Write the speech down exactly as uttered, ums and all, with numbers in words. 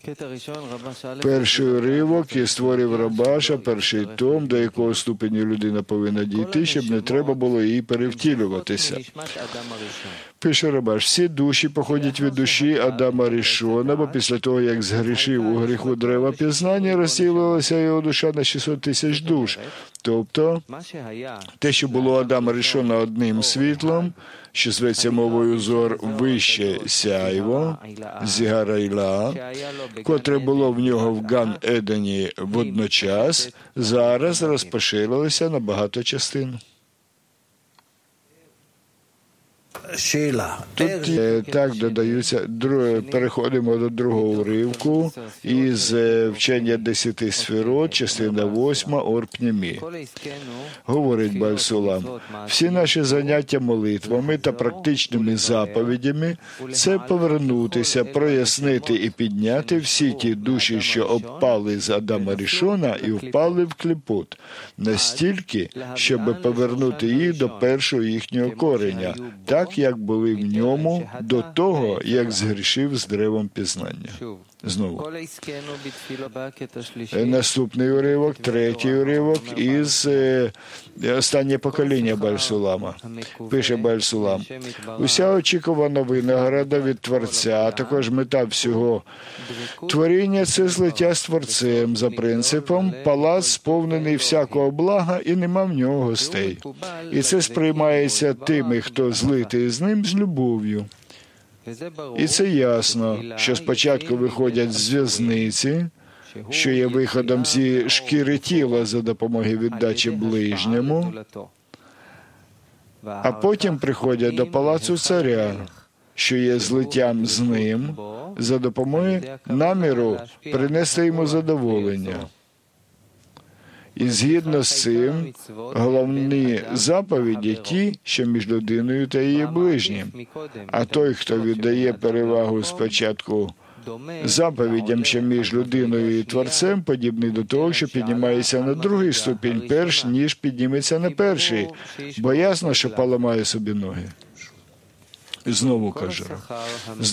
Перший уривок із творів Рабаша, перший том, до якого ступеню людина повинна дійти, щоб не треба було їй перевтілюватися. Пише Рабаш: всі душі походять від душі Адама Рішона, бо після того, як згрішив у гріху дерева пізнання, розділилася його душа на шістсот тисяч душ. Тобто, те, що було Адама Рішона одним світлом, що зветься мовою зор вище сяйво, зігарайла, котре було в нього в Ган-Едені водночас, зараз розпоширилося на багато частин. Тут е, так додаються, друг, переходимо до другого уривку із е, вчення десяти сферот, частина восьма, Ор-Пнімі. Говорить Бааль Сулам: всі наші заняття молитвами та практичними заповідями – це повернутися, прояснити і підняти всі ті душі, що обпали з Адама Рішона і впали в кліпот, настільки, щоб повернути їх до першого їхнього кореня, так, як були в ньому до того, як згрішив з деревом пізнання. Знову. Наступний уривок, третій уривок із е, останнє покоління Бааль Сулама. Пише Бааль Сулам: уся очікувана винагорода від Творця, а також мета всього творіння – це злиття з Творцем за принципом «палац сповнений всякого блага і нема в нього гостей». І це сприймається тими, хто злитий з ним, з любов'ю. І це ясно, що спочатку виходять з в'язниці, що є виходом зі шкіри тіла за допомогою віддачі ближньому, а потім приходять до палацу царя, що є злиттям з ним за допомогою наміру принести йому задоволення. І згідно з цим, головні заповіді ті, що між людиною та її ближнім. А той, хто віддає перевагу спочатку заповідям, що між людиною і Творцем, подібний до того, що піднімається на другий ступінь, перш ніж підніметься на перший, бо ясно, що поламає собі ноги. Знову каже: